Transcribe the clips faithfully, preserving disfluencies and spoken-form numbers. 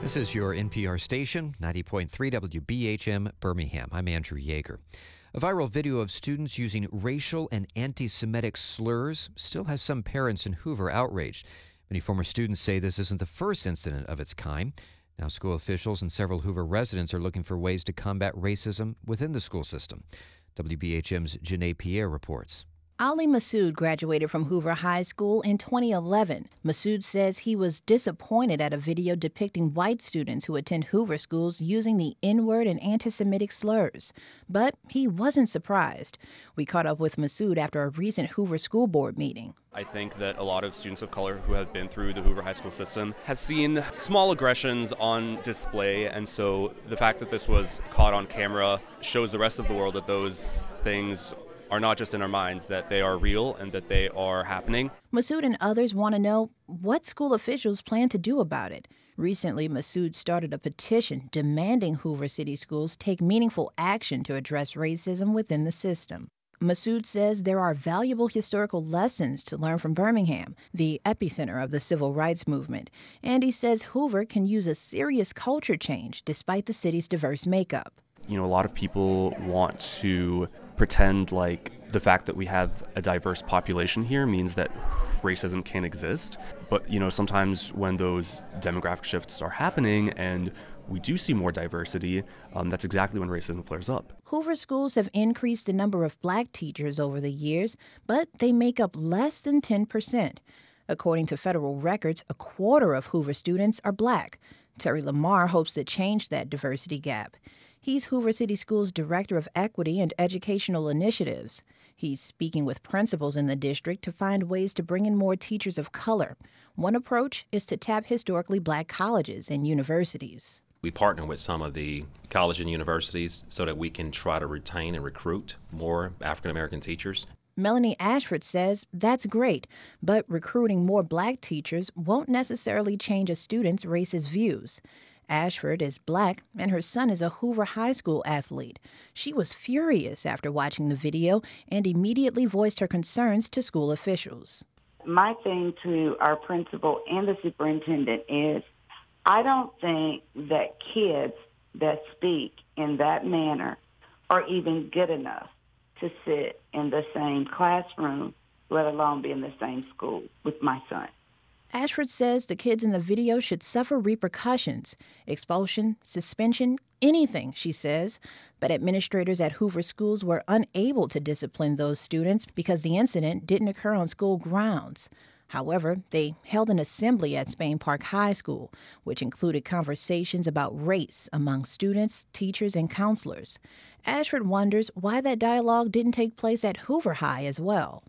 This is your N P R station, ninety point three W B H M Birmingham. I'm Andrew Yeager. A viral video of students using racial and anti-Semitic slurs still has some parents in Hoover outraged. Many former students say this isn't the first incident of its kind. Now school officials and several Hoover residents are looking for ways to combat racism within the school system. W B H M's Janae Pierre reports. Ali Massoud graduated from Hoover High School in twenty eleven. Massoud says he was disappointed at a video depicting white students who attend Hoover schools using the N-word and anti-Semitic slurs. But he wasn't surprised. We caught up with Massoud after a recent Hoover School Board meeting. I think that a lot of students of color who have been through the Hoover High School system have seen small aggressions on display, and so the fact that this was caught on camera shows the rest of the world that those things are not just in our minds, that they are real and that they are happening. Massoud and others want to know what school officials plan to do about it. Recently, Massoud started a petition demanding Hoover City Schools take meaningful action to address racism within the system. Massoud says there are valuable historical lessons to learn from Birmingham, the epicenter of the civil rights movement. And he says Hoover can use a serious culture change despite the city's diverse makeup. You know, a lot of people want to pretend like the fact that we have a diverse population here means that racism can't exist. But, you know, sometimes when those demographic shifts are happening and we do see more diversity, um, that's exactly when racism flares up. Hoover schools have increased the number of black teachers over the years, but they make up less than ten percent. According to federal records, a quarter of Hoover students are black. Terry Lamar hopes to change that diversity gap. He's Hoover City Schools Director of Equity and Educational Initiatives. He's speaking with principals in the district to find ways to bring in more teachers of color. One approach is to tap historically black colleges and universities. We partner with some of the colleges and universities so that we can try to retain and recruit more African-American teachers. Melanie Ashford says that's great, but recruiting more black teachers won't necessarily change a student's racist views. Ashford is black, and her son is a Hoover High School athlete. She was furious after watching the video and immediately voiced her concerns to school officials. My thing to our principal and the superintendent is I don't think that kids that speak in that manner are even good enough to sit in the same classroom, let alone be in the same school with my son. Ashford says the kids in the video should suffer repercussions, expulsion, suspension, anything, she says. But administrators at Hoover schools were unable to discipline those students because the incident didn't occur on school grounds. However, they held an assembly at Spain Park High School, which included conversations about race among students, teachers, and counselors. Ashford wonders why that dialogue didn't take place at Hoover High as well.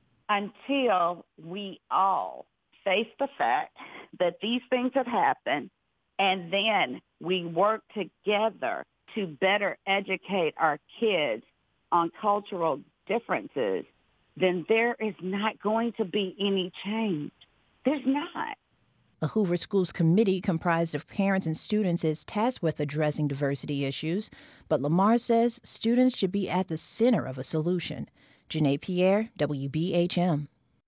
Until we all face the fact that these things have happened, and then we work together to better educate our kids on cultural differences, then there is not going to be any change. There's not. A Hoover Schools committee comprised of parents and students is tasked with addressing diversity issues, but Lamar says students should be at the center of a solution. Janae Pierre, W B H M.